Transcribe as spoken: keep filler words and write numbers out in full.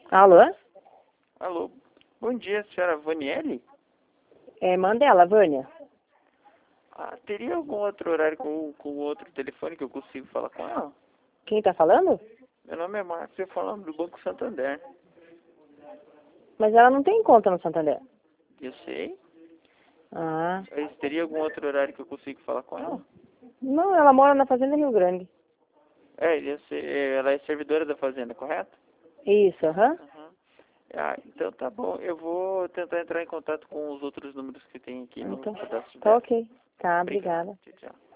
Alô? Alô, bom dia, senhora Vaniele? É, Mandela, Vânia. Ah, teria algum outro horário com, com outro telefone que eu consigo falar com ela? Quem tá falando? Meu nome é Márcio, eu falando do Banco Santander. Mas ela não tem conta no Santander. Eu sei. Ah. Mas teria algum outro horário que eu consigo falar com ela? Não, ela mora na Fazenda Rio Grande. É, eu sei, ela é servidora da fazenda, correto? Isso, aham. Uhum. Ah, então tá bom. Eu vou tentar entrar em contato com os outros números que tem aqui no Então, cadastro tá dela. ok. Tá, Obrigado. obrigada. Tchau, tchau.